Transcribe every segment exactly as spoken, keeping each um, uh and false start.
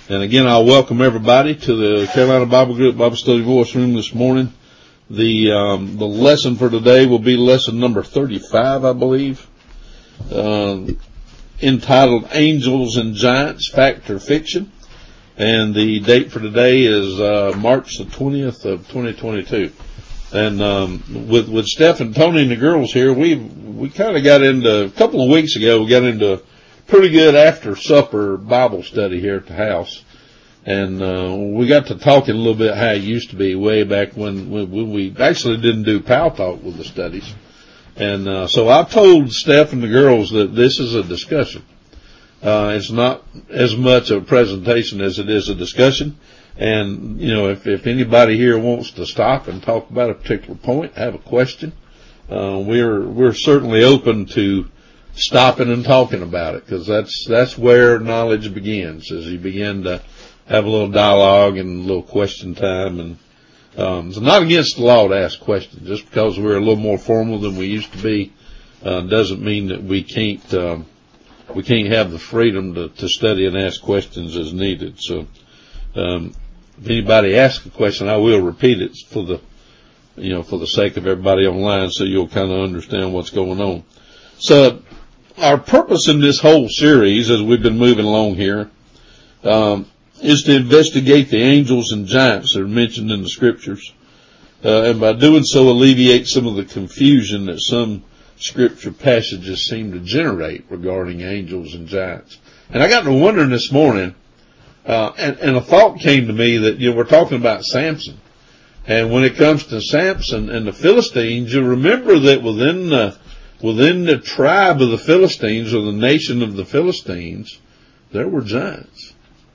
And again, I'll welcome everybody to the Carolina Bible Group Bible Study Voice Room this morning. The um, the lesson for today will be lesson number thirty-five, I believe, uh, entitled Angels and Giants, Fact or Fiction. And the date for today is uh, March the twentieth of twenty twenty-two. And um, with with Steph and Tony and the girls here, we we kind of got into, a couple of weeks ago, we got into a pretty good after supper Bible study here at the house. And uh, we got to talking a little bit how it used to be way back when, when, when we actually didn't do Pal Talk with the studies. And uh, so I told Steph and the girls that this is a discussion. Uh, it's not as much a presentation as it is a discussion. And, you know, if, if anybody here wants to stop and talk about a particular point, have a question, uh, we're, we're certainly open to stopping and talking about it, because that's, that's where knowledge begins, as you begin to have a little dialogue and a little question time. And, um, it's not against the law to ask questions. Just because we're a little more formal than we used to be, uh, doesn't mean that we can't, um, we can't have the freedom to, to study and ask questions as needed. So, um, if anybody asks a question, I will repeat it for the, you know, for the sake of everybody online, so you'll kind of understand what's going on. So, our purpose in this whole series, as we've been moving along here, um, is to investigate the angels and giants that are mentioned in the scriptures, uh, and by doing so, alleviate some of the confusion that some scripture passages seem to generate regarding angels and giants. And I got to wondering this morning, uh, and, and a thought came to me that, you know, we're talking about Samson. And when it comes to Samson and the Philistines, you remember that within the, within the tribe of the Philistines, or the nation of the Philistines, there were giants.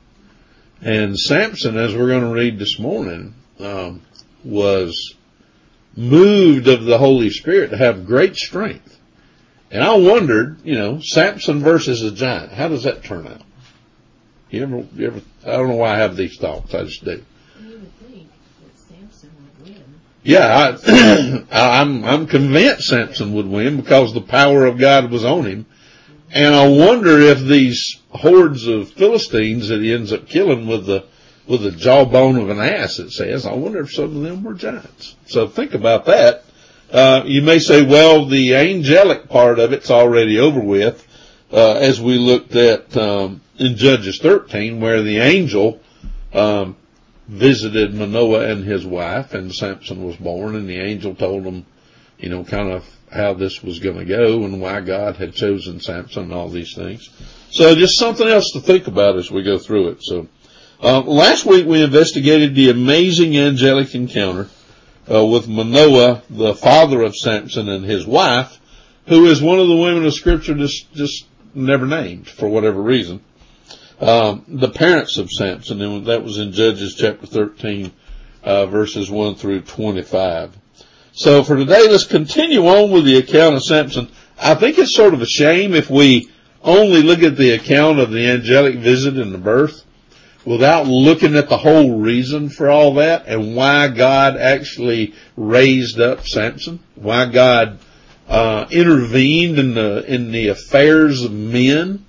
And Samson, as we're going to read this morning, um, was moved of the Holy Spirit to have great strength. And I wondered, you know, Samson versus a giant, how does that turn out? You ever, you ever, I don't know why I have these thoughts, I just do. You would think that Samson would win. Yeah, I, I'm, I'm convinced Samson would win because the power of God was on him. And I wonder if these hordes of Philistines that he ends up killing with the, with the jawbone of an ass, it says, I wonder if some of them were giants. So think about that. Uh, you may say, well, the angelic part of it's already over with, uh, as we looked at, um, in Judges thirteen, where the angel, um, visited Manoah and his wife, and Samson was born, and the angel told him, you know, kind of how this was going to go and why God had chosen Samson and all these things. So just something else to think about as we go through it. So, uh, last week we investigated the amazing angelic encounter, uh, with Manoah, the father of Samson, and his wife, who is one of the women of Scripture just, just never named for whatever reason. Um, the parents of Samson, and that was in Judges chapter thirteen, uh, verses one through twenty-five. So for today, let's continue on with the account of Samson. I think it's sort of a shame if we only look at the account of the angelic visit and the birth without looking at the whole reason for all that and why God actually raised up Samson, why God uh, intervened in the in the affairs of men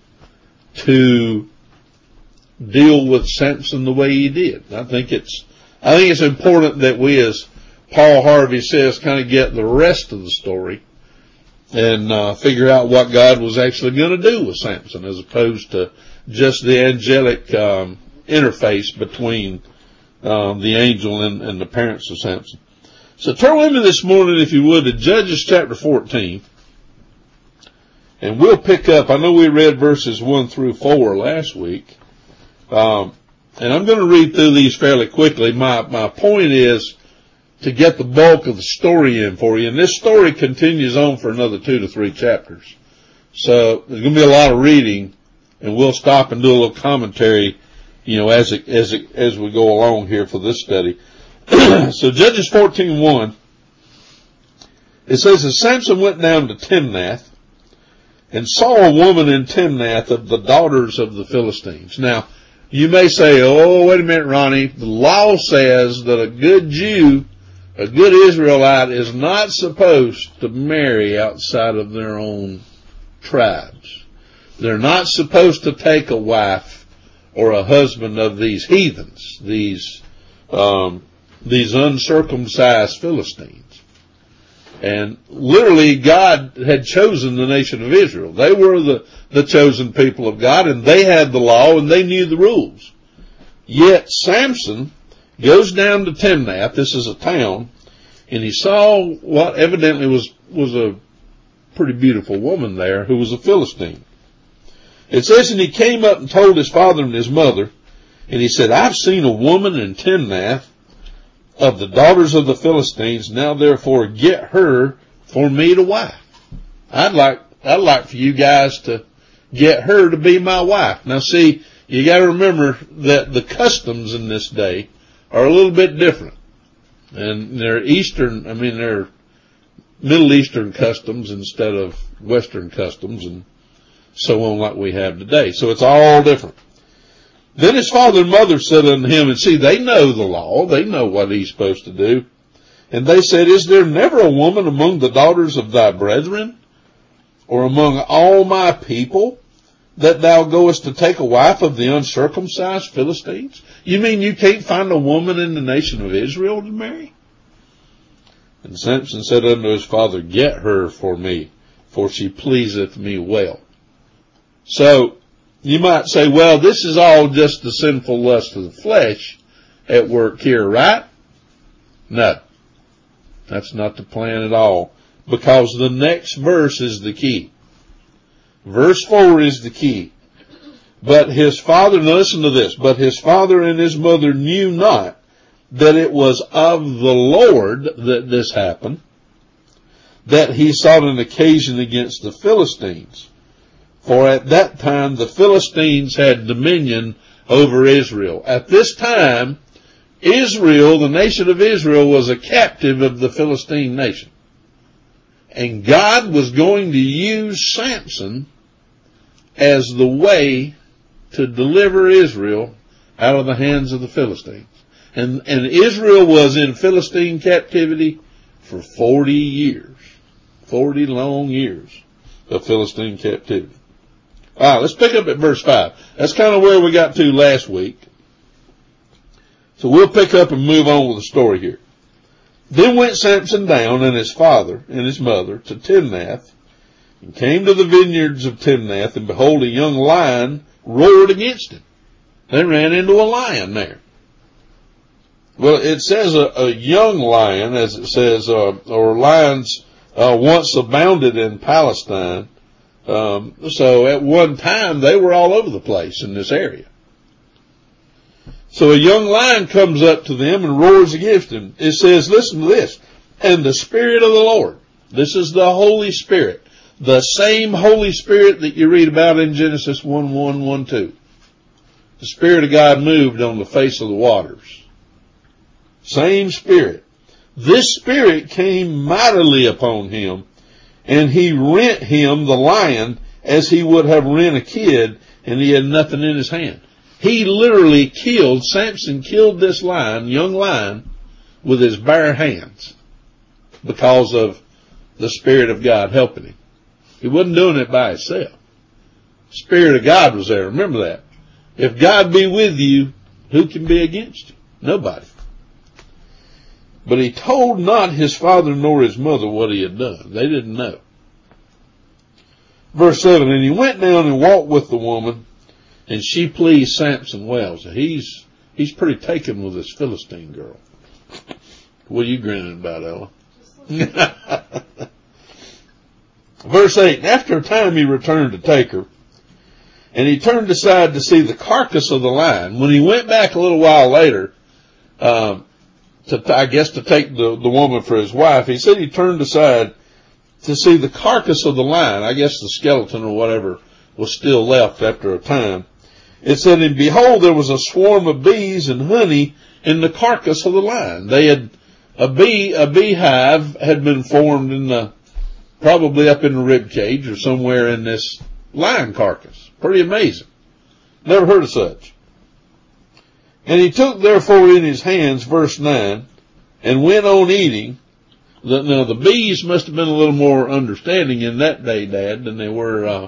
to deal with Samson the way he did. I think it's I think it's important that we, as Paul Harvey says, kind of get the rest of the story and uh, figure out what God was actually going to do with Samson, as opposed to just the angelic um, interface between um, the angel and, and the parents of Samson. So turn with me this morning, if you would, to Judges chapter fourteen. And we'll pick up, I know we read verses one through four last week. Um, and I'm going to read through these fairly quickly. My, my point is to get the bulk of the story in for you. And this story continues on for another two to three chapters. So there's going to be a lot of reading, and we'll stop and do a little commentary, you know, as it, as it, as we go along here for this study. So Judges fourteen one, it says, as Samson went down to Timnath and saw a woman in Timnath of the daughters of the Philistines. Now, you may say, oh, wait a minute, Ronnie. The law says that a good Jew, a good Israelite, is not supposed to marry outside of their own tribes. They're not supposed to take a wife or a husband of these heathens, these, um, these uncircumcised Philistines. And literally God had chosen the nation of Israel. They were the, the chosen people of God, and they had the law and they knew the rules. Yet Samson goes down to Timnath, this is a town, and he saw what evidently was, was a pretty beautiful woman there who was a Philistine. It says, and he came up and told his father and his mother, and he said, I've seen a woman in Timnath of the daughters of the Philistines, now therefore get her for me to wife. I'd like, I'd like for you guys to get her to be my wife. Now see, you gotta remember that the customs in this day are a little bit different. And they're Eastern, I mean they're Middle Eastern customs instead of Western customs and so on like we have today. So it's all different. Then his father and mother said unto him, and see, they know the law. They know what he's supposed to do. And they said, is there never a woman among the daughters of thy brethren, or among all my people, that thou goest to take a wife of the uncircumcised Philistines? You mean you can't find a woman in the nation of Israel to marry? And Samson said unto his father, get her for me, for she pleaseth me well. So, you might say, well, this is all just the sinful lust of the flesh at work here, right? No. That's not the plan at all. Because the next verse is the key. Verse four is the key. But his father, now listen to this, but his father and his mother knew not that it was of the Lord that this happened, that he sought an occasion against the Philistines. For at that time the Philistines had dominion over Israel. At this time, Israel, the nation of Israel, was a captive of the Philistine nation. And God was going to use Samson as the way to deliver Israel out of the hands of the Philistines. And, and Israel was in Philistine captivity for forty years. Forty long years of Philistine captivity. Alright, let's pick up at verse five. That's kind of where we got to last week. So we'll pick up and move on with the story here. Then went Samson down and his father and his mother to Timnath, and came to the vineyards of Timnath, and behold, a young lion roared against him. They ran into a lion there. Well, it says a, a young lion, as it says, uh, or lions uh, once abounded in Palestine. Um, so at one time they were all over the place in this area. So a young lion comes up to them and roars against him. It says, listen to this, and the Spirit of the Lord, this is the Holy Spirit, the same Holy Spirit that you read about in Genesis one one, one two. The Spirit of God moved on the face of the waters. Same Spirit. This Spirit came mightily upon him, and he rent him, the lion, as he would have rent a kid, and he had nothing in his hand. He literally killed, Samson killed this lion, young lion, with his bare hands because of the Spirit of God helping him. He wasn't doing it by himself. The Spirit of God was there. Remember that. If God be with you, who can be against you? Nobody. But he told not his father nor his mother what he had done. They didn't know. Verse seven, and he went down and walked with the woman, and she pleased Samson well. So he's, he's pretty taken with this Philistine girl. What are you grinning about, Ella? Verse eight, and after a time he returned to take her, and he turned aside to see the carcass of the lion. When he went back a little while later, um, to, I guess to take the, the woman for his wife, he said he turned aside to see the carcass of the lion. I guess the skeleton or whatever was still left after a time. It said, and behold, there was a swarm of bees and honey in the carcass of the lion. They had, a bee, a beehive had been formed in the, probably up in the rib cage or somewhere in this lion carcass. Pretty amazing. Never heard of such. And he took therefore in his hands, verse nine, and went on eating. Now the bees must have been a little more understanding in that day, Dad, than they were uh,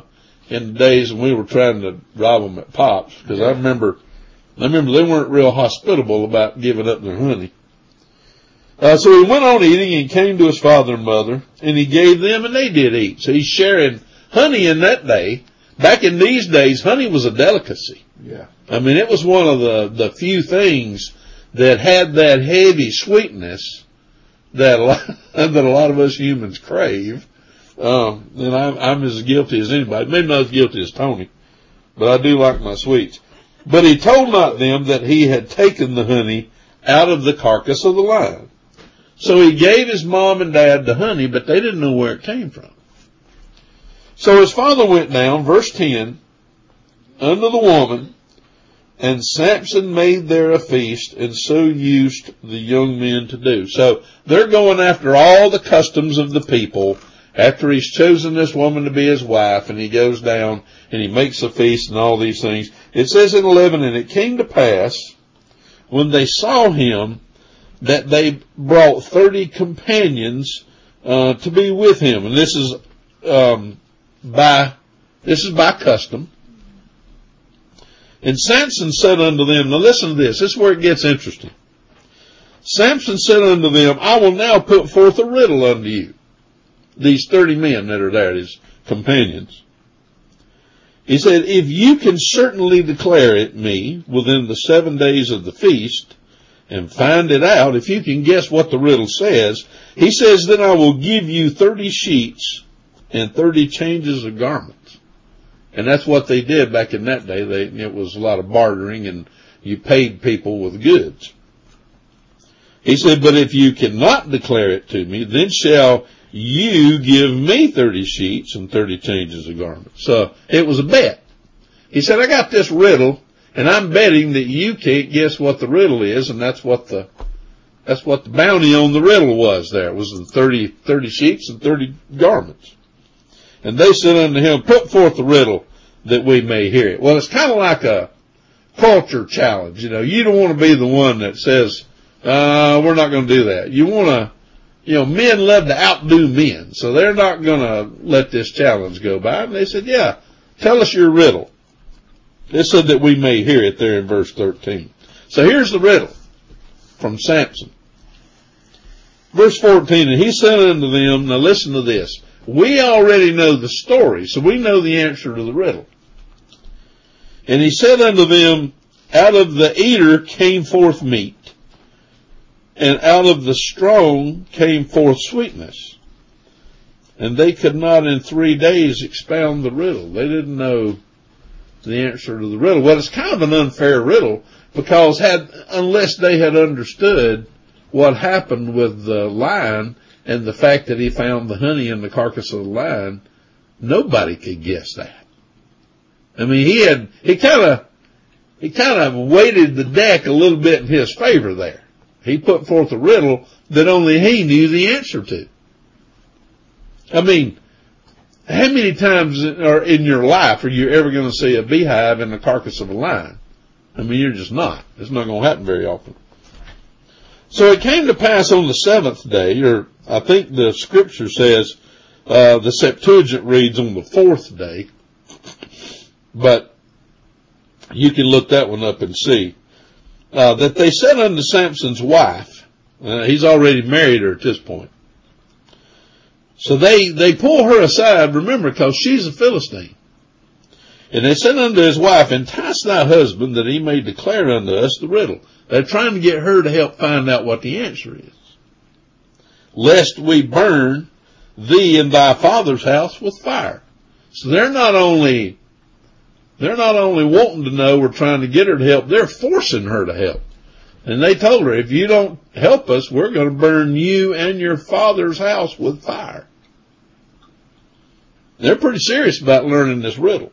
in the days when we were trying to rob them at Pops, because I remember, I remember they weren't real hospitable about giving up their honey. Uh, so he went on eating and came to his father and mother, and he gave them, and they did eat. So he's sharing honey in that day. Back in these days, honey was a delicacy. Yeah. I mean, it was one of the, the few things that had that heavy sweetness that a lot, that a lot of us humans crave. Um, and I'm, I'm as guilty as anybody. Maybe not as guilty as Tony, but I do like my sweets. But he told not them that he had taken the honey out of the carcass of the lion. So he gave his mom and dad the honey, but they didn't know where it came from. So his father went down, verse ten, unto the woman, and Samson made there a feast, and so used the young men to do. So they're going after all the customs of the people after he's chosen this woman to be his wife, and he goes down and he makes a feast and all these things. It says in eleven, and it came to pass when they saw him that they brought thirty companions uh, to be with him. And this is um, by this is by custom. And Samson said unto them, now listen to this, this is where it gets interesting. Samson said unto them, I will now put forth a riddle unto you. These thirty men that are there, his companions. He said, if you can certainly declare it me within the seven days of the feast, and find it out, if you can guess what the riddle says, he says, then I will give you thirty sheets and thirty changes of garments. And that's what they did back in that day. They, it was a lot of bartering, and you paid people with goods. He said, but if you cannot declare it to me, then shall you give me thirty sheets and thirty changes of garments. So it was a bet. He said, I got this riddle, and I'm betting that you can't guess what the riddle is, and that's what the that's what the bounty on the riddle was there. It was the thirty, thirty sheets and thirty garments. And they said unto him, put forth the riddle that we may hear it. Well, it's kind of like a culture challenge. You know, you don't want to be the one that says, uh, we're not going to do that. You want to, you know, men love to outdo men, so they're not going to let this challenge go by. And they said, yeah, tell us your riddle. They said that we may hear it there in verse thirteen. So here's the riddle from Samson. Verse fourteen, and he said unto them, now listen to this. We already know the story, so we know the answer to the riddle. And he said unto them, out of the eater came forth meat, and out of the strong came forth sweetness. And they could not in three days expound the riddle. They didn't know the answer to the riddle. Well, it's kind of an unfair riddle, because had unless they had understood what happened with the lion and the fact that he found the honey in the carcass of the lion, nobody could guess that. I mean, he had, he kind of, he kind of weighted the deck a little bit in his favor there. He put forth a riddle that only he knew the answer to. I mean, how many times or in your life are you ever going to see a beehive in the carcass of a lion? I mean, you're just not. It's not going to happen very often. So it came to pass on the seventh day, or I think the scripture says, uh, the Septuagint reads on the fourth day, but you can look that one up and see, uh, that they said unto Samson's wife, uh, he's already married her at this point. So they, they pull her aside, remember, because she's a Philistine. And they said unto his wife, entice thy husband that he may declare unto us the riddle. They're trying to get her to help find out what the answer is. Lest we burn thee and thy father's house with fire. So they're not only, they're not only wanting to know, we're trying to get her to help, they're forcing her to help. And they told her, if you don't help us, we're going to burn you and your father's house with fire. They're pretty serious about learning this riddle.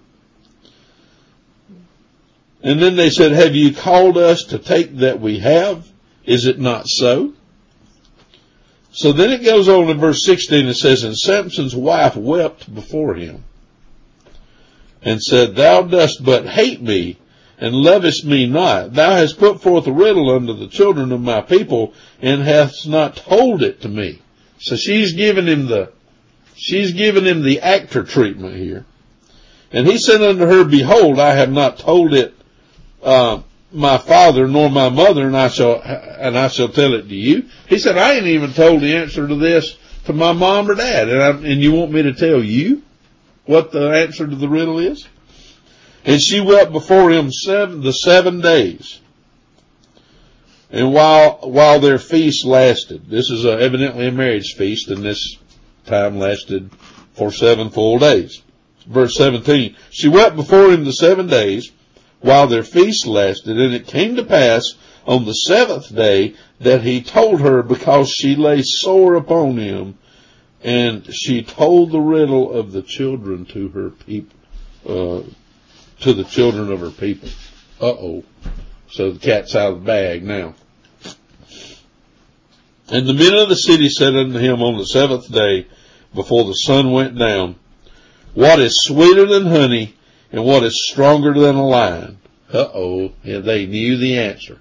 And then they said, have you called us to take that we have? Is it not so? So then it goes on in verse sixteen, it says, and Samson's wife wept before him and said, thou dost but hate me and lovest me not. Thou hast put forth a riddle unto the children of my people and hast not told it to me. So she's giving him the, she's giving him the actor treatment here. And he said unto her, Behold, I have not told it, uh, my father nor my mother, and I shall, and I shall tell it to you. He said, I ain't even told the answer to this to my mom or dad, and, I, and you want me to tell you what the answer to the riddle is? And she wept before him seven, the seven days. And while, while their feast lasted, this is a, evidently a marriage feast, and this time lasted for seven full days. Verse seventeen, she wept before him the seven days, while their feast lasted, and it came to pass on the seventh day that he told her, because she lay sore upon him, and she told the riddle of the children to her people, uh, to the children of her people. Uh-oh. So the cat's out of the bag now. And the men of the city said unto him on the seventh day, before the sun went down, What is sweeter than honey, and what is stronger than a lion? Uh-oh. Yeah, they knew the answer.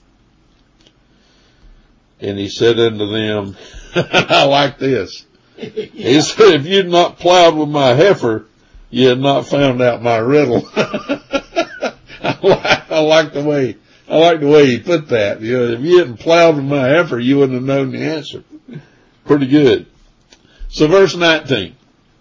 And he said unto them, I like this. He said, if you'd not plowed with my heifer, you had not found out my riddle. I, like, I like the way, I like the way he put that. You know, if you hadn't plowed with my heifer, you wouldn't have known the answer. Pretty good. So verse nineteen.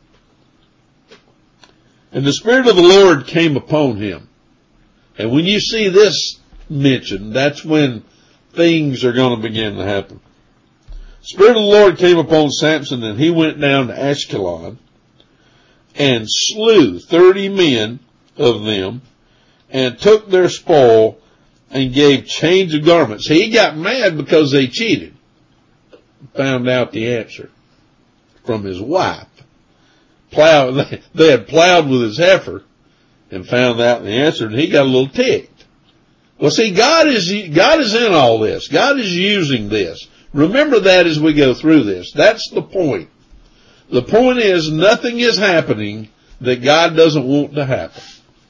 And the Spirit of the Lord came upon him. And when you see this mentioned, that's when things are going to begin to happen. The Spirit of the Lord came upon Samson, and he went down to Ashkelon and slew thirty men of them and took their spoil and gave change of garments. He got mad because they cheated. Found out the answer from his wife. Plowed, they had plowed with his heifer and found out the answer, and he got a little ticked. Well, see, God is, God is in all this. God is using this. Remember that as we go through this. That's the point. The point is nothing is happening that God doesn't want to happen.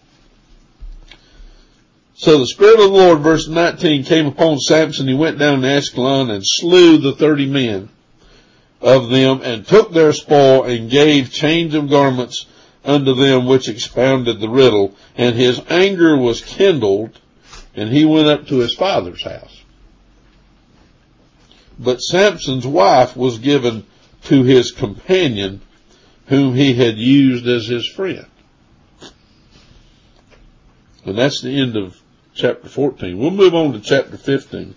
So the Spirit of the Lord, verse nineteen, came upon Samson. He went down to Ashkelon and slew the thirty men of them, and took their spoil, and gave change of garments unto them which expounded the riddle. And his anger was kindled, and he went up to his father's house. But Samson's wife was given to his companion, whom he had used as his friend. And that's the end of chapter fourteen. We'll move on to chapter fifteen,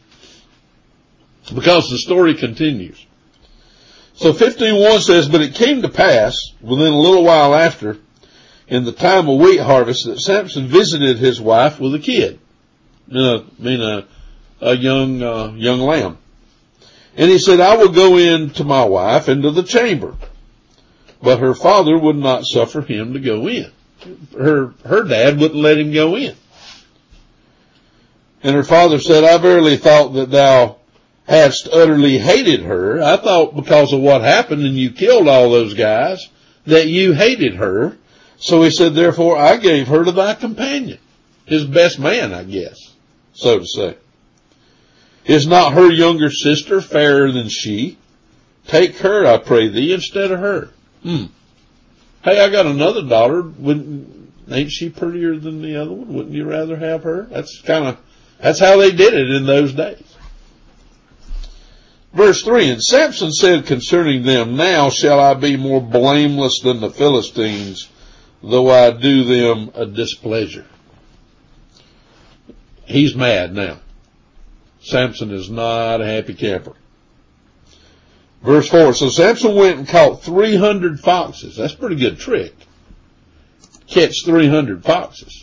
because the story continues. So fifteen one says, But it came to pass, within a little while after, in the time of wheat harvest, that Samson visited his wife with a kid. I mean, a, a young, uh, young lamb. And he said, I will go in to my wife into the chamber. But her father would not suffer him to go in. Her, her dad wouldn't let him go in. And her father said, I verily thought that thou hadst utterly hated her. I thought because of what happened and you killed all those guys, that you hated her. So he said, therefore I gave her to thy companion. His best man, I guess, so to say. Is not her younger sister fairer than she? Take her, I pray thee, instead of her. Hmm. Hey, I got another daughter. Wouldn't, ain't she prettier than the other one? Wouldn't you rather have her? That's kind of, that's how they did it in those days. Verse three, And Samson said concerning them, Now shall I be more blameless than the Philistines, though I do them a displeasure. He's mad now. Samson is not a happy camper. Verse four, So Samson went and caught three hundred foxes. That's a pretty good trick. Catch three hundred foxes.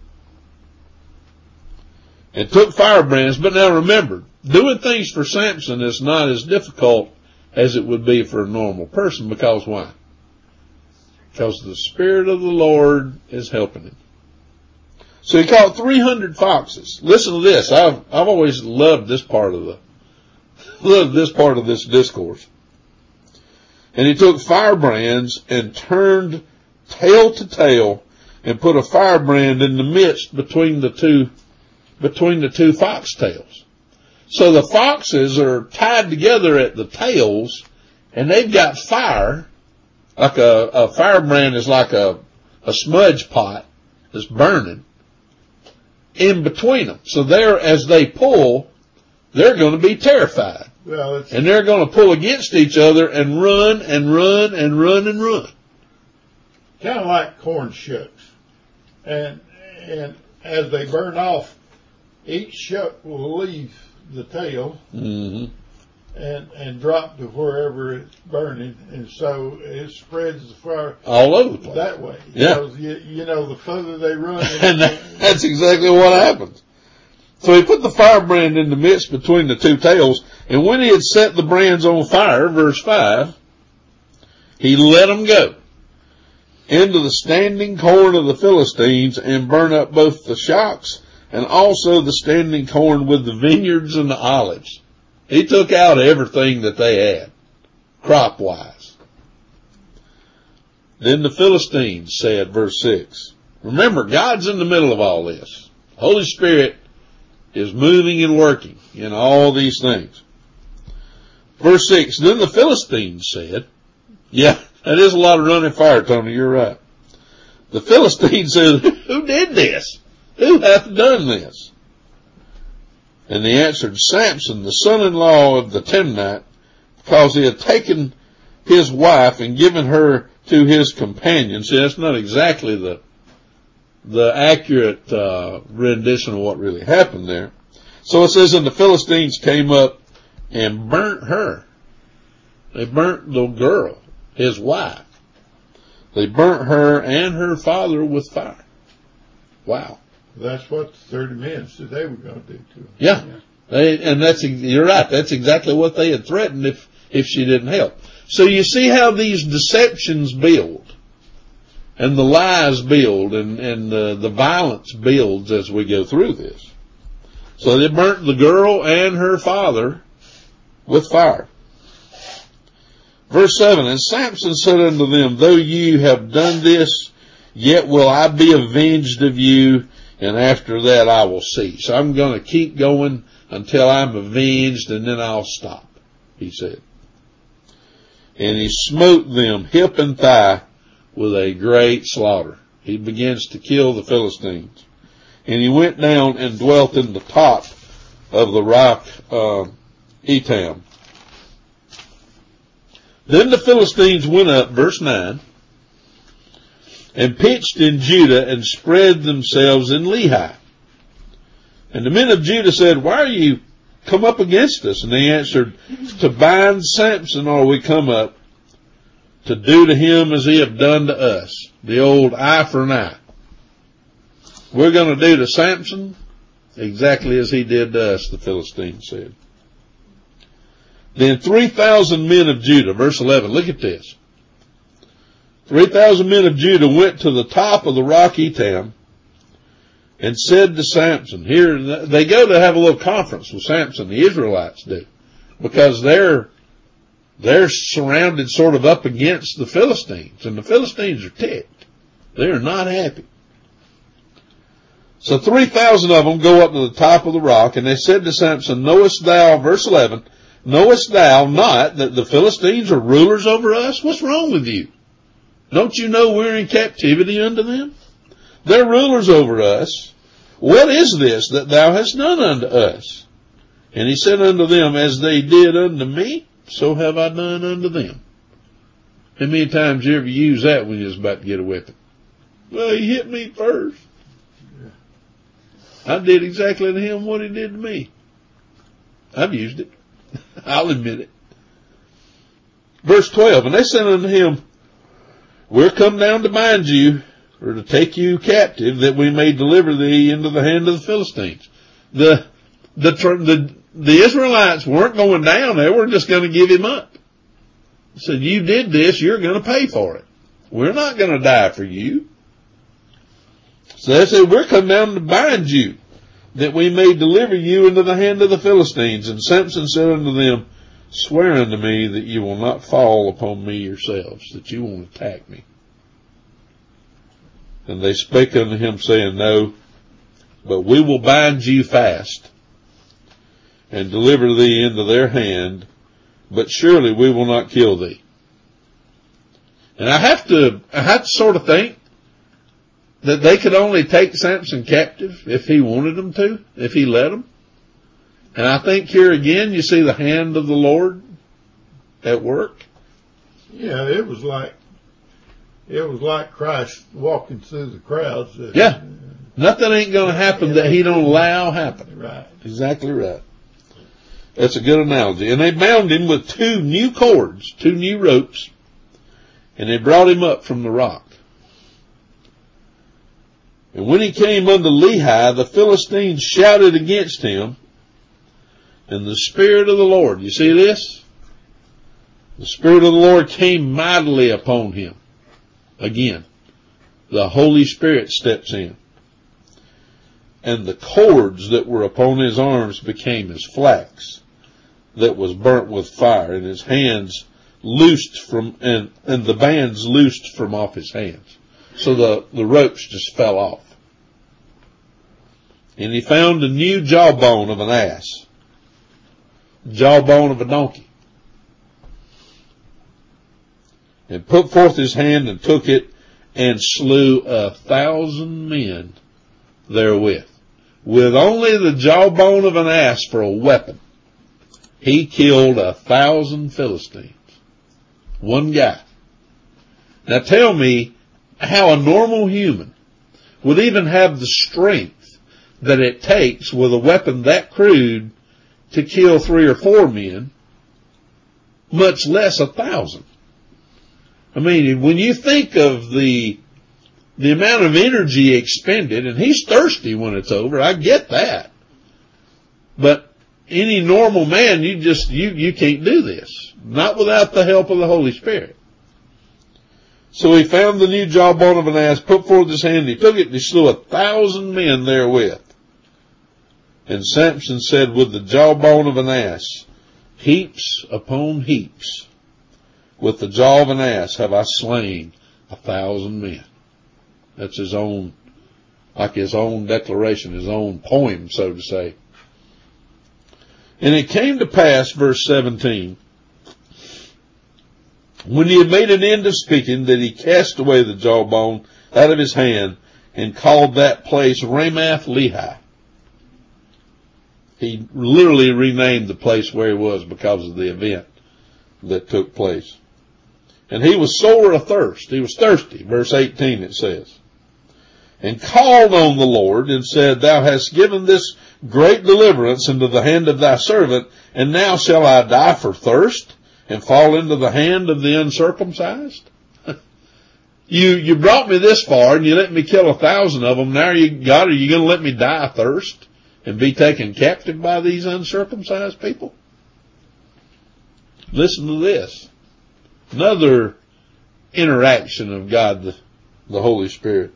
And took firebrands. But now remember, doing things for Samson is not as difficult as it would be for a normal person. Because why? Because the Spirit of the Lord is helping him. So he caught three hundred foxes. Listen to this. I've, I've always loved this part of the, loved this part of this discourse. And he took firebrands and turned tail to tail and put a firebrand in the midst between the two, between the two fox tails. So the foxes are tied together at the tails, and they've got fire, like a, a firebrand is like a, a smudge pot that's burning in between them. So they're, as they pull, they're going to be terrified. Well, it's, and they're going to pull against each other and run and run and run and run. Kind of like corn shucks. And, and as they burn off, each shuck will leave the tail mm-hmm. and, and drop to wherever it's burning. And so it spreads the fire all over the place. That way. Yeah. Because you, you know, the further they run. And that, that's exactly what happens. So he put the firebrand in the midst between the two tails, and when he had set the brands on fire, verse five, he let them go into the standing corn of the Philistines and burn up both the shocks and also the standing corn with the vineyards and the olives. He took out everything that they had, crop-wise. Then the Philistines said, verse six, remember, God's in the middle of all this. Holy Spirit is moving and working in all these things. Verse six, then the Philistines said, yeah, that is a lot of running fire, Tony, you're right. The Philistines said, who did this? Who hath done this? And they answered, Samson, the son-in-law of the Timnite, because he had taken his wife and given her to his companion. See, that's not exactly the the accurate uh, rendition of what really happened there. So it says, and the Philistines came up and burnt her. They burnt the girl, his wife. They burnt her and her father with fire. Wow. That's what the thirty men said they were going to do to him. Yeah. They, and that's, you're right. That's exactly what they had threatened if, if she didn't help. So you see how these deceptions build. And the lies build, and, and the, the violence builds as we go through this. So they burnt the girl and her father with fire. Verse seven, and Samson said unto them, though you have done this, yet will I be avenged of you, and after that I will cease. So I'm going to keep going until I'm avenged, and then I'll stop, he said. And he smote them hip and thigh with a great slaughter. He begins to kill the Philistines. And he went down and dwelt in the top of the rock uh, Etam. Then the Philistines went up, verse nine, and pitched in Judah and spread themselves in Lehi. And the men of Judah said, why are you come up against us? And they answered, to bind Samson are we come up, to do to him as he have done to us. The old eye for an eye. We're going to do to Samson exactly as he did to us, the Philistines said. Then three thousand men of Judah, verse eleven, look at this. three thousand men of Judah went to the top of the rock Etam and said to Samson, here, they go to have a little conference with Samson, the Israelites do, because they're They're surrounded sort of up against the Philistines, and the Philistines are ticked. They are not happy. So three thousand of them go up to the top of the rock, and they said to Samson, knowest thou, verse eleven, knowest thou not that the Philistines are rulers over us? What's wrong with you? Don't you know we're in captivity unto them? They're rulers over us. What is this that thou hast done unto us? And he said unto them, as they did unto me, so have I done unto them. How many times you ever use that when you're about to get a whipping? Well, he hit me first. I did exactly to him what he did to me. I've used it. I'll admit it. Verse twelve, and they said unto him, we're come down to bind you, or to take you captive, that we may deliver thee into the hand of the Philistines. The, the, the, the Israelites weren't going down. They were just going to give him up. They said, you did this, you're going to pay for it. We're not going to die for you. So they said, we're come down to bind you, that we may deliver you into the hand of the Philistines. And Samson said unto them, swear unto me that you will not fall upon me yourselves, that you won't attack me. And they spake unto him, saying, no, but we will bind you fast, and deliver thee into their hand, but surely we will not kill thee. And I have to, I have to sort of think, that they could only take Samson captive if he wanted them to, if he let them. And I think here again you see the hand of the Lord at work. Yeah, it was like it was like Christ walking through the crowds. That, yeah, nothing ain't going to happen that he don't allow happen. Right. Exactly right. That's a good analogy. And they bound him with two new cords, two new ropes, and they brought him up from the rock. And when he came unto Lehi, the Philistines shouted against him, and the Spirit of the Lord, you see this? The Spirit of the Lord came mightily upon him. Again, the Holy Spirit steps in. And the cords that were upon his arms became as flax that was burnt with fire, and his hands loosed from, and, and the bands loosed from off his hands. So the, the ropes just fell off. And he found a new jawbone of an ass, jawbone of a donkey, and put forth his hand and took it and slew a thousand men therewith. With only the jawbone of an ass for a weapon, he killed a thousand Philistines. One guy. Now tell me how a normal human would even have the strength that it takes with a weapon that crude to kill three or four men, much less a thousand. I mean, when you think of the the amount of energy expended, and he's thirsty when it's over, I get that. But any normal man, you just, you, you can't do this. Not without the help of the Holy Spirit. So he found the new jawbone of an ass, put forth his hand, he took it, and he slew a thousand men therewith. And Samson said, with the jawbone of an ass, heaps upon heaps, with the jaw of an ass have I slain a thousand men. That's his own, like his own declaration, his own poem, so to say. And it came to pass, verse seventeen, when he had made an end of speaking, that he cast away the jawbone out of his hand and called that place Ramath Lehi. He literally renamed the place where he was because of the event that took place. And he was sore athirst. He was thirsty. Verse eighteen it says. And called on the Lord and said, Thou hast given this great deliverance into the hand of thy servant, and now shall I die for thirst and fall into the hand of the uncircumcised? you, you brought me this far and you let me kill a thousand of them. Now you, God, are you going to let me die of thirst and be taken captive by these uncircumcised people? Listen to this. Another interaction of God, the, the Holy Spirit.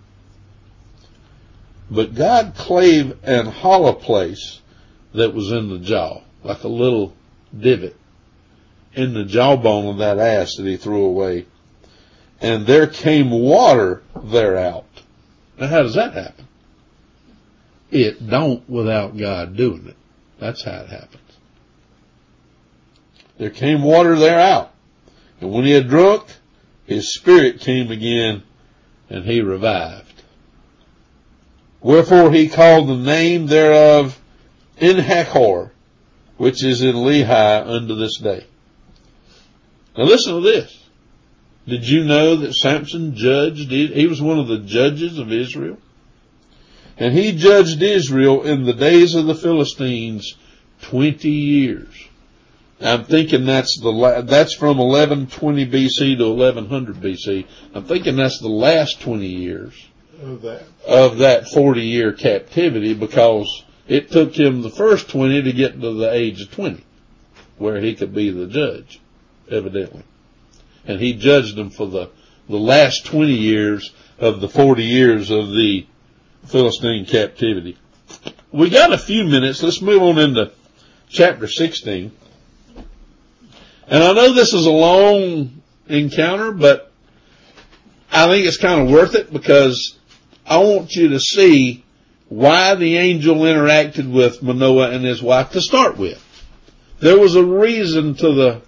But God clave an hollow place that was in the jaw, like a little divot in the jawbone of that ass that he threw away. And there came water thereout. Now how does that happen? It don't without God doing it. That's how it happens. There came water thereout. And when he had drunk, his spirit came again, and he revived. Wherefore he called the name thereof En-hakkore, which is in Lehi unto this day. Now listen to this. Did you know that Samson judged, he was one of the judges of Israel? And he judged Israel in the days of the Philistines twenty years. I'm thinking that's the, that's from eleven twenty B C to eleven hundred B C. I'm thinking that's the last twenty years of that, of that forty year captivity, because it took him the first twenty to get to the age of twenty, where he could be the judge, evidently. And he judged them for the, the last twenty years of the forty years of the Philistine captivity. We got a few minutes. Let's move on into chapter sixteen. And I know this is a long encounter, but I think it's kind of worth it, because I want you to see why the angel interacted with Manoah and his wife to start with. There was a reason to the,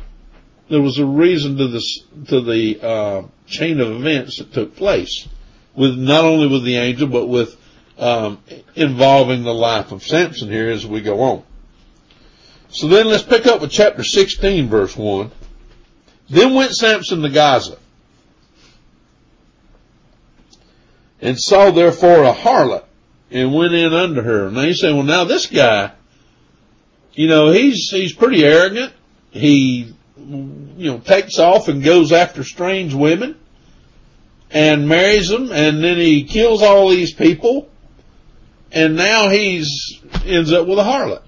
there was a reason to the, to the, uh, chain of events that took place with not only with the angel, but with um, involving the life of Samson here as we go on. So then let's pick up with chapter sixteen, verse one. Then went Samson to Gaza, and saw therefore a harlot, and went in unto her. Now you say, well, now this guy, you know, he's he's pretty arrogant. He, you know, takes off and goes after strange women and marries them, and then he kills all these people, and now he's ends up with a harlot.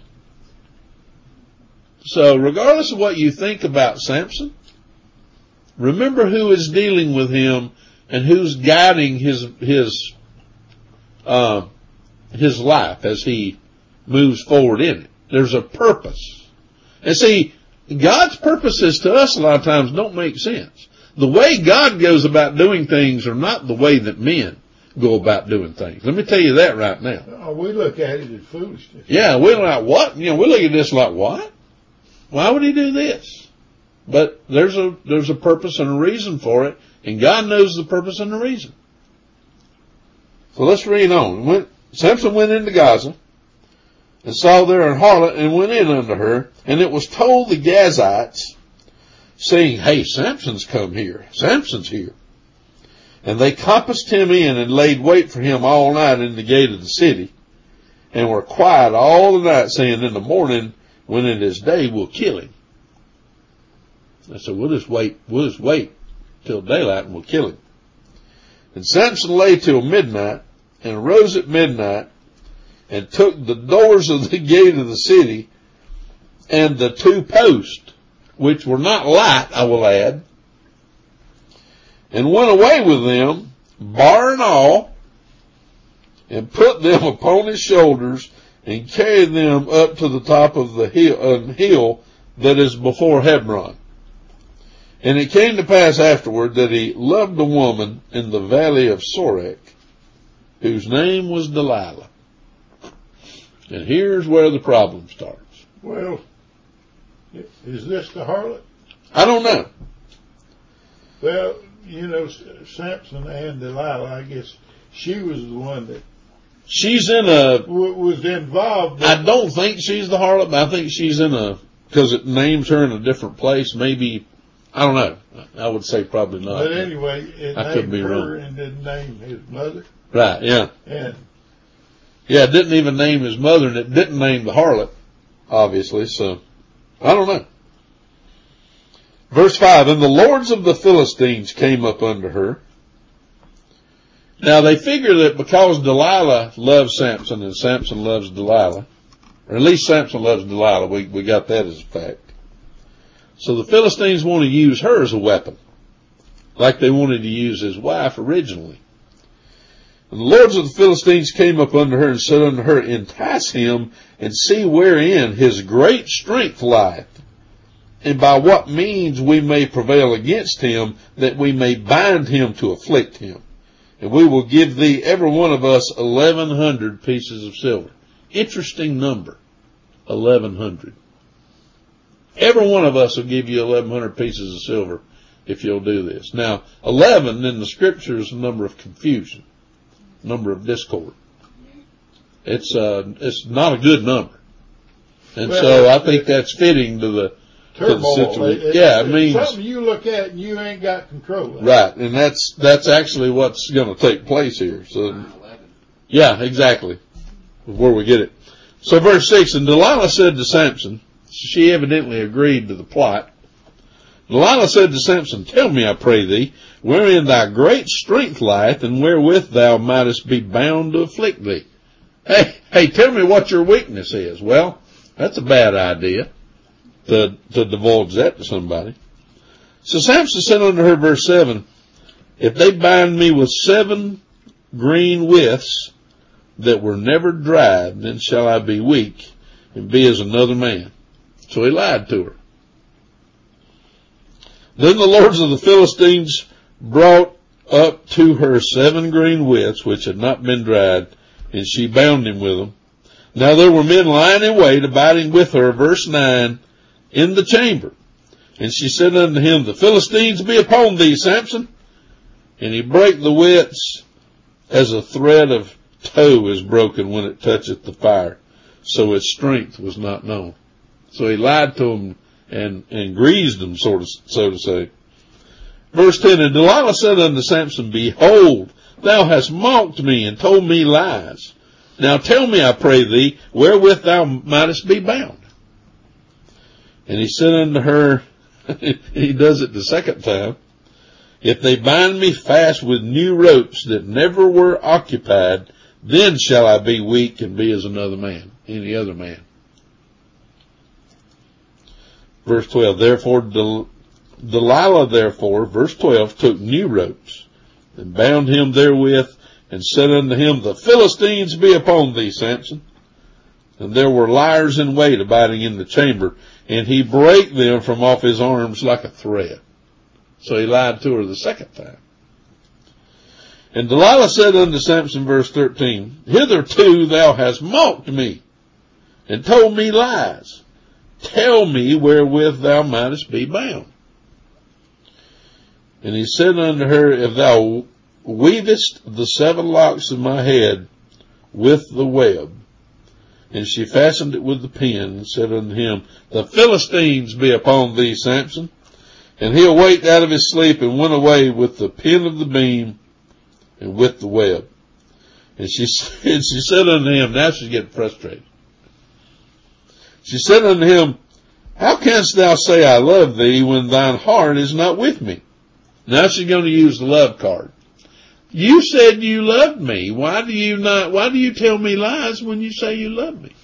So regardless of what you think about Samson, remember who is dealing with him and who's guiding his his uh, his life as he moves forward in it. There's a purpose. And see, God's purposes to us a lot of times don't make sense. The way God goes about doing things are not the way that men go about doing things. Let me tell you that right now. Oh, we look at it as foolishness. Yeah, we're like, what? You know, we look at this like, what? Why would he do this? But there's a, there's a purpose and a reason for it, and God knows the purpose and the reason. So let's read on. Went, Samson went into Gaza, and saw there an harlot, and went in unto her, and it was told the Gazites, saying, hey, Samson's come here. Samson's here. And they compassed him in, and laid wait for him all night in the gate of the city, and were quiet all the night, saying, in the morning, when it is day, we'll kill him. I said, we'll just wait, we'll just wait till daylight, and we'll kill him. And Samson lay till midnight, and arose at midnight, and took the doors of the gate of the city, and the two posts, which were not light, I will add, and went away with them, bar and all, and put them upon his shoulders, and carried them up to the top of the hill, uh, hill that is before Hebron. And it came to pass afterward that he loved a woman in the valley of Sorek, whose name was Delilah. And here's where the problem starts. Well, is this the harlot? I don't know. Well, you know, Samson and Delilah, I guess she was the one that She's in a, w- was involved. I don't think she's the harlot, but I think she's in a, because it names her in a different place. Maybe, I don't know. I would say probably not. But anyway, it I could named be her wrong. and didn't name his mother. Right, yeah. And Yeah, it didn't even name his mother, and it didn't name the harlot, obviously, so I don't know. Verse five, and the lords of the Philistines came up unto her. Now they figure that because Delilah loves Samson and Samson loves Delilah, or at least Samson loves Delilah, we, we got that as a fact. So the Philistines want to use her as a weapon, like they wanted to use his wife originally. And the lords of the Philistines came up unto her and said unto her, entice him and see wherein his great strength lieth, and by what means we may prevail against him, that we may bind him to afflict him. And we will give thee, every one of us, eleven hundred pieces of silver. Interesting number, eleven hundred. Every one of us will give you eleven hundred pieces of silver if you'll do this. Now, eleven in the scripture is a number of confusion, number of discord. It's uh, it's not a good number, and well, so I think that's fitting to the, to the situation. It, yeah, it it's means something you look at and you ain't got control of. Right, and that's that's actually what's going to take place here. So, yeah, exactly, where we get it. So, verse six, and Delilah said to Samson, she evidently agreed to the plot. Delilah said to Samson, tell me, I pray thee, wherein thy great strength lieth, and wherewith thou mightest be bound to afflict thee. Hey, hey, tell me what your weakness is. Well, that's a bad idea to, to divulge that to somebody. So Samson said unto her, verse seven, if they bind me with seven green withs that were never dried, then shall I be weak and be as another man. So he lied to her. Then the lords of the Philistines brought up to her seven green withs which had not been dried, and she bound him with them. Now there were men lying in wait, abiding with her, verse nine, in the chamber. And she said unto him, the Philistines be upon thee, Samson. And he brake the withs as a thread of tow is broken when it toucheth the fire, so its strength was not known. So he lied to him and, and greased him, sort of, so to say. Verse ten, and Delilah said unto Samson, behold, thou hast mocked me and told me lies. Now tell me, I pray thee, wherewith thou mightest be bound. And he said unto her, he does it the second time, if they bind me fast with new ropes that never were occupied, then shall I be weak and be as another man, any other man. Verse twelve, therefore Del- Delilah therefore, verse twelve, took new ropes and bound him therewith and said unto him, the Philistines be upon thee, Samson. And there were liars in wait abiding in the chamber, and he brake them from off his arms like a thread. So he lied to her the second time. And Delilah said unto Samson, verse thirteen, hitherto thou hast mocked me and told me lies. Tell me wherewith thou mightest be bound. And he said unto her, if thou weavest the seven locks of my head with the web. And she fastened it with the pin and said unto him, the Philistines be upon thee, Samson. And he awaked out of his sleep and went away with the pin of the beam and with the web. And she said, she said unto him, now she's getting frustrated. She said unto him, how canst thou say I love thee when thine heart is not with me? Now she's going to use the love card. You said you loved me. Why do you not, why do you tell me lies when you say you love me?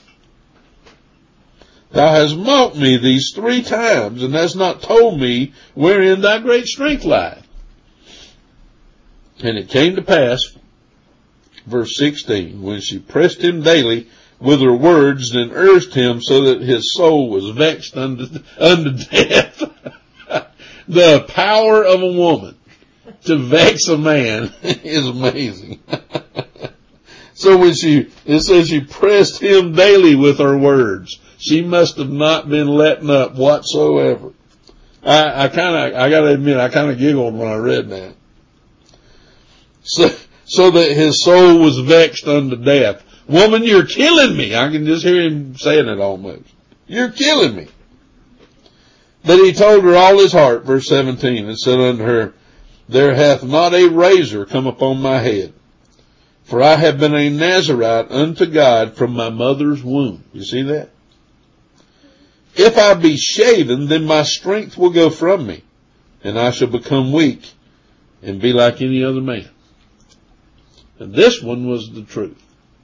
Thou hast mocked me these three times and hast not told me wherein thy great strength lieth. And it came to pass, verse sixteen, when she pressed him daily with her words and urged him so that his soul was vexed unto, unto death. The power of a woman to vex a man is amazing. So when she, it says she pressed him daily with her words. She must have not been letting up whatsoever. I, I kinda, I gotta admit, I kinda giggled when I read that. So, so that his soul was vexed unto death. Woman, you're killing me. I can just hear him saying it almost. You're killing me. But he told her all his heart, verse seventeen, and said unto her, there hath not a razor come upon my head, for I have been a Nazarite unto God from my mother's womb. You see that? If I be shaven, then my strength will go from me, and I shall become weak and be like any other man. And this one was the truth.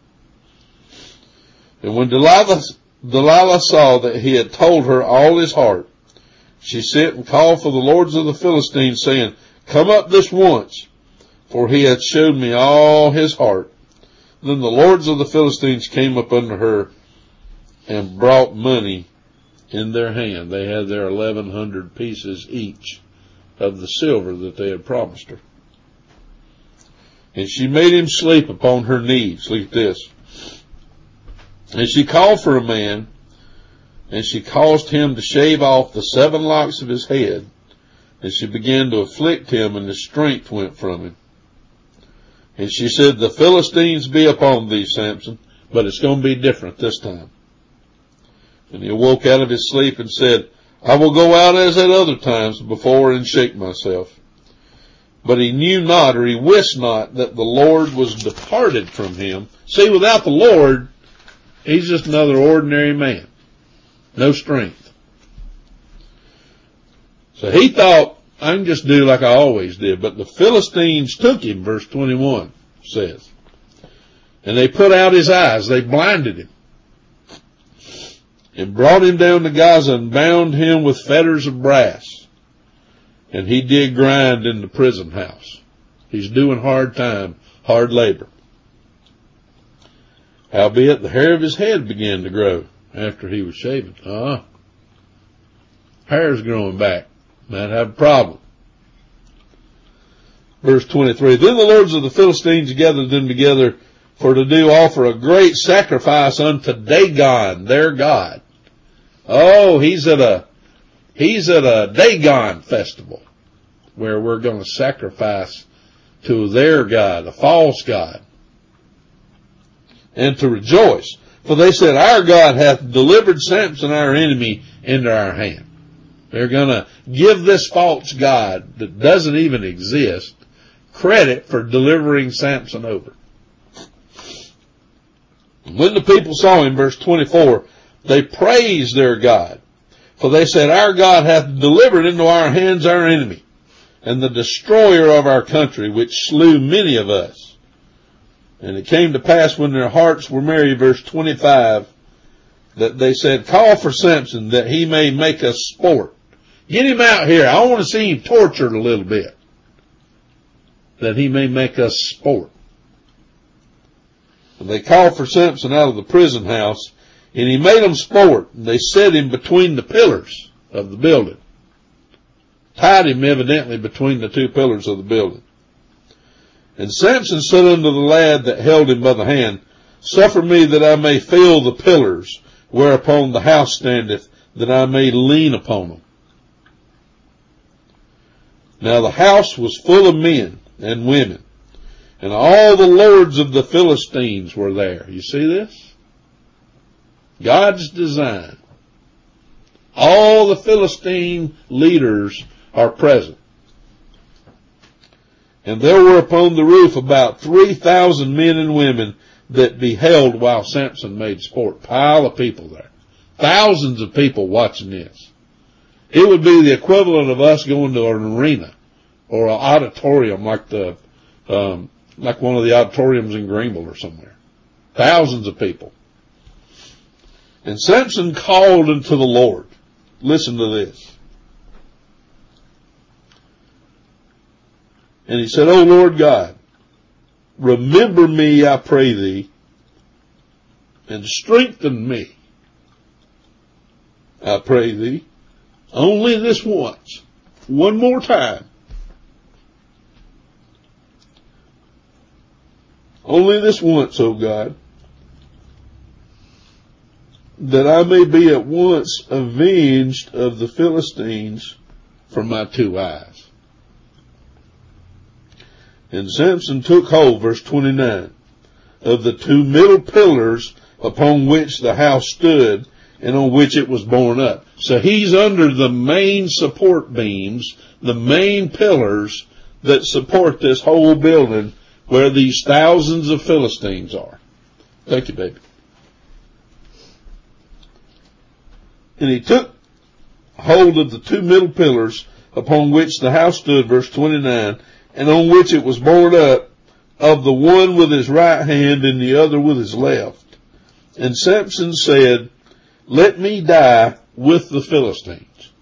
And when Delilah, Delilah saw that he had told her all his heart, she sent and called for the lords of the Philistines, saying, come up this once, for he hath showed me all his heart. Then the lords of the Philistines came up unto her and brought money in their hand. They had their eleven hundred pieces each of the silver that they had promised her. And she made him sleep upon her knees. Look at this. And she called for a man, and she caused him to shave off the seven locks of his head. And she began to afflict him, and his strength went from him. And she said, the Philistines be upon thee, Samson, but it's going to be different this time. And he awoke out of his sleep and said, I will go out as at other times before and shake myself. But he knew not, or he wist not, that the Lord was departed from him. See, without the Lord, he's just another ordinary man. No strength. So he thought, I can just do like I always did. But the Philistines took him, verse twenty-one says. And they put out his eyes. They blinded him. And brought him down to Gaza and bound him with fetters of brass. And he did grind in the prison house. He's doing hard time, hard labor. Howbeit the hair of his head began to grow after he was shaven. Ah, hair's growing back. Might have a problem. Verse twenty-three, then the lords of the Philistines gathered them together for to do offer a great sacrifice unto Dagon, their god. Oh, he's at a, he's at a Dagon festival where we're going to sacrifice to their God, a false God, and to rejoice. For they said, our God hath delivered Samson our enemy into our hand. They're going to give this false God that doesn't even exist credit for delivering Samson over. When the people saw him, verse twenty-four, they praised their God. For they said, our God hath delivered into our hands our enemy, and the destroyer of our country, which slew many of us. And it came to pass when their hearts were merry, verse twenty-five, that they said, call for Samson, that he may make us sport. Get him out here. I want to see him tortured a little bit, that he may make us sport. And they called for Samson out of the prison house, and he made them sport. And they set him between the pillars of the building. Tied him evidently between the two pillars of the building. And Samson said unto the lad that held him by the hand, suffer me that I may feel the pillars whereupon the house standeth, that I may lean upon them. Now the house was full of men and women, and all the lords of the Philistines were there. You see this? God's design. All the Philistine leaders are present. And there were upon the roof about three thousand men and women that beheld while Samson made sport. Pile of people there. Thousands of people watching this. It would be the equivalent of us going to an arena or an auditorium like the, um, like one of the auditoriums in Greenville or somewhere. Thousands of people. And Samson called unto the Lord. Listen to this. And he said, O Lord God, remember me, I pray thee, and strengthen me, I pray thee, only this once, one more time. Only this once, O God, that I may be at once avenged of the Philistines for my two eyes. And Samson took hold, verse twenty-nine, of the two middle pillars upon which the house stood and on which it was borne up. So he's under the main support beams, the main pillars that support this whole building where these thousands of Philistines are. Thank you, baby. And he took hold of the two middle pillars upon which the house stood, verse twenty-nine, and on which it was borne up, of the one with his right hand and the other with his left. And Samson said, let me die with the Philistines.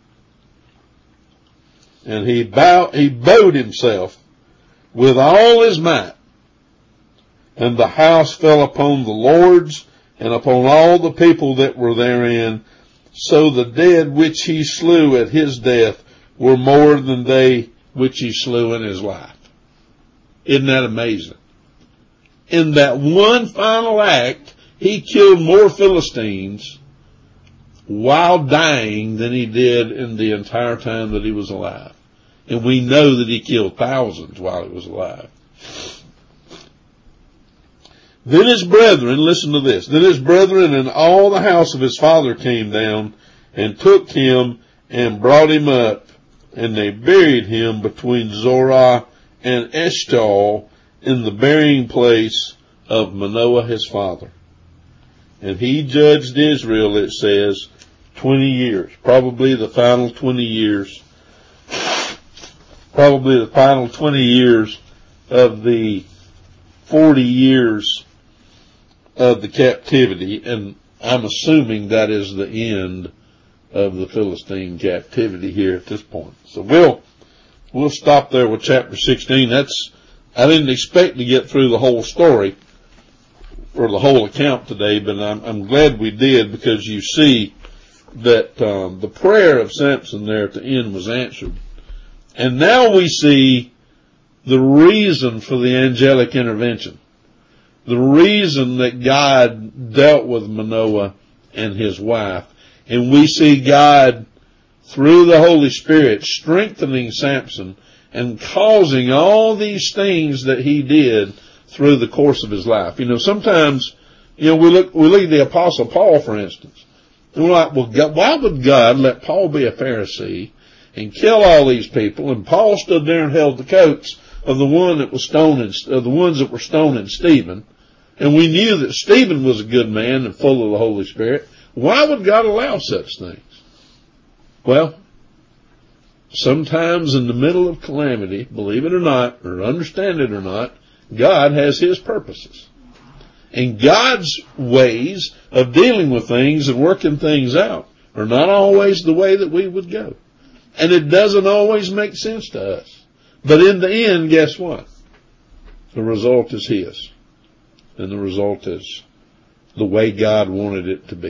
And he bowed, he bowed himself with all his might. And the house fell upon the lords and upon all the people that were therein. So the dead which he slew at his death were more than they which he slew in his life. Isn't that amazing? In that one final act, he killed more Philistines while dying than he did in the entire time that he was alive. And we know that he killed thousands while he was alive. Then his brethren, listen to this, then his brethren and all the house of his father came down and took him and brought him up, and they buried him between Zorah and Eshtaol in the burying place of Manoah his father. And he judged Israel, it says, twenty years, probably the final twenty years, probably the final twenty years of the forty years of the captivity. And I'm assuming that is the end of the Philistine captivity here at this point. So we'll, we'll stop there with chapter sixteen. That's, I didn't expect to get through the whole story or the whole account today, but I'm, I'm glad we did, because you see that um, the prayer of Samson there at the end was answered. And now we see the reason for the angelic intervention. The reason that God dealt with Manoah and his wife. And we see God, through the Holy Spirit, strengthening Samson and causing all these things that he did through the course of his life. You know, sometimes, you know, we look, we look at the Apostle Paul, for instance, and we're like, well, God, why would God let Paul be a Pharisee and kill all these people? And Paul stood there and held the coats of the one that was stoning, of the ones that were stoning Stephen. And we knew that Stephen was a good man and full of the Holy Spirit. Why would God allow such things? Well, sometimes in the middle of calamity, believe it or not, or understand it or not, God has his purposes. And God's ways of dealing with things and working things out are not always the way that we would go. And it doesn't always make sense to us. But in the end, guess what? The result is his. And the result is the way God wanted it to be.